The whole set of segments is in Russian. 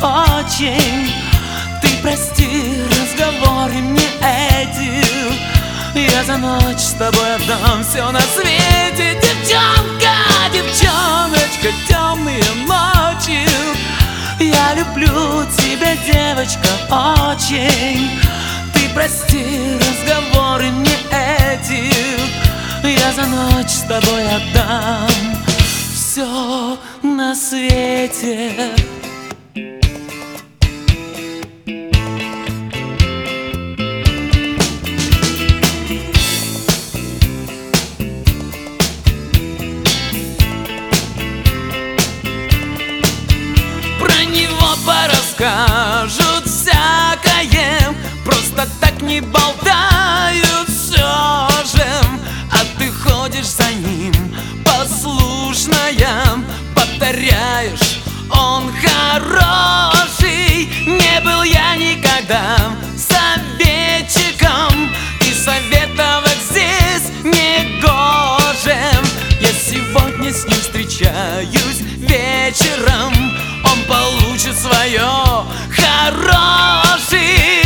очень. Ты прости разговоры мне эти, я за ночь с тобой отдам все на свете. Девчонка, девчоночка, темные ночи, я люблю тебя, девочка, очень. Ты прости разговоры мне эти, я за ночь с тобой отдам все на свете. Про него порасскажут всякое, просто так не болтают все же. А ты ходишь за ним, послушная, повторяешь, он хороший. Не был я никогда советчиком, и советовать здесь не гоже. Я сегодня с ним встречаюсь вечером, он получит свое хороший.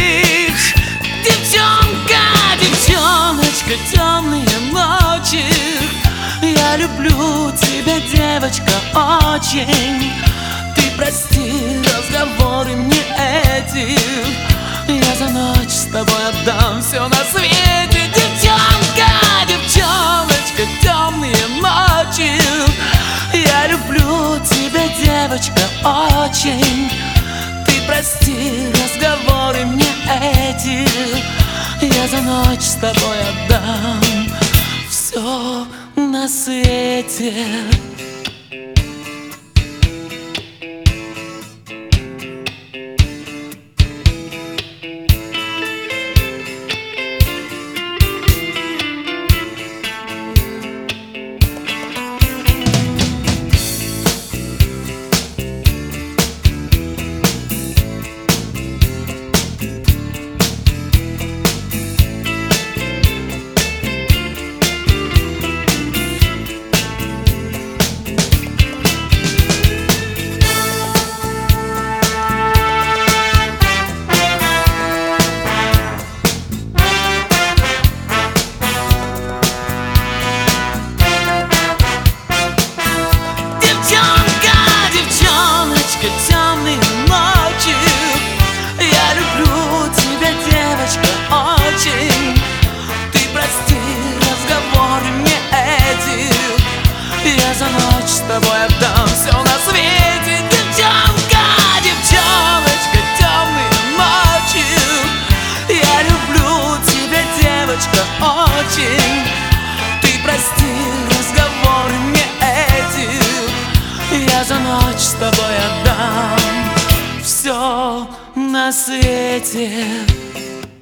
Девчонка, девчоночка, темные ночи, я люблю тебя, девочка, очень. Ты прости разговоры мне эти, я за ночь с тобой отдам все на свете. Девчонка, девчоночка, темные ночи, я люблю тебя, девочка, очень. Ты прости разговоры мне эти, я за ночь с тобой отдам все на свете. Темные ночи, я люблю тебя, девочка, очень. Ты прости разговоры мне эти, я за ночь с тобой отдам все на свете. Девчонка, девчоночка, темные ночи, я люблю тебя, девочка, очень. Ты прости разговоры мне эти, я за ночь с тобой отдам все на свете.